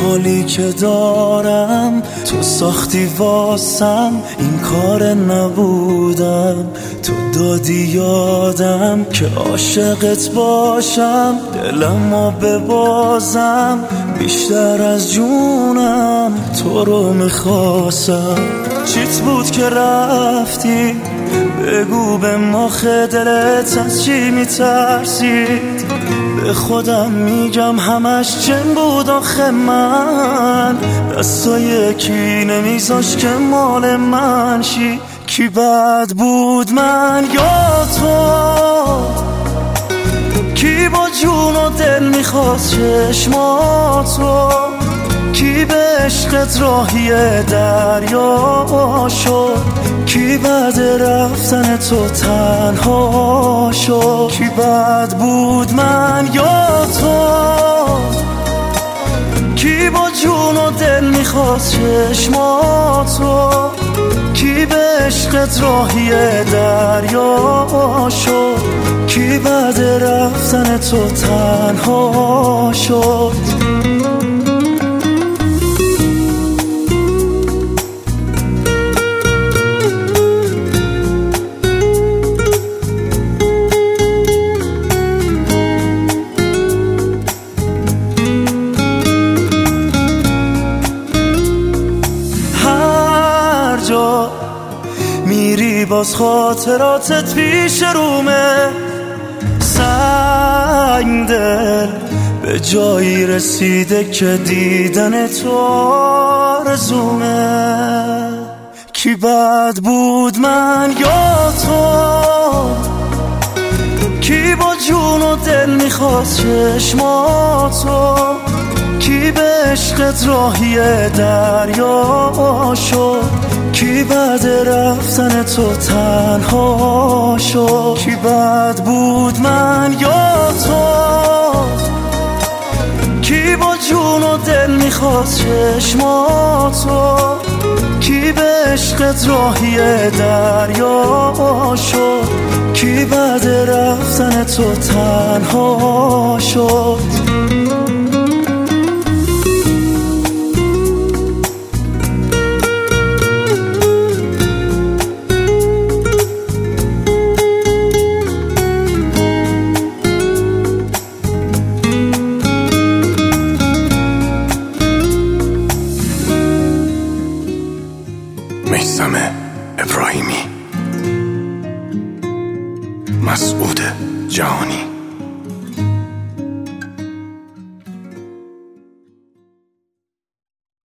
حالی که دارم تو ساختی واسم، این کار نبودم، تو دادی یادم که عاشقت باشم، دلمو ببازم بیشتر از جونم، تو رو میخواستم. چیت بود که رفتی؟ بگو به مخ دلت از چی میترسید؟ به خودم میگم همش چن بود آخه، من دستای کی نمیذاش که مال من شی. کی بد بود، من یا تو؟ کی با جون و دل میخواست چشماتو؟ کی به عشقت راهی دریا شد؟ کی بعد رفتن تو تنها شد؟ کی بد بود، من یا تو؟ کی با جون و دل میخواست چشماتو؟ کی به عشقت راهی دریا شد؟ کی بعد رفتن تو تنها شد؟ میری باز خاطراتت پیش رومه، سنگ دل به جایی رسیده که دیدن تو آرزومه. کی بد بود، من یا تو؟ کی با جون و دل میخواست چشماتو؟ کی به عشقت راهی دریا شد؟ کی بعد رفتن تو تنها شد؟ کی بد بود، من یا تو؟ کی با جون و دل میخواست چشماتو؟ کی به عشقت راهی دریا شد؟ کی بعد رفتن تو تنها شد؟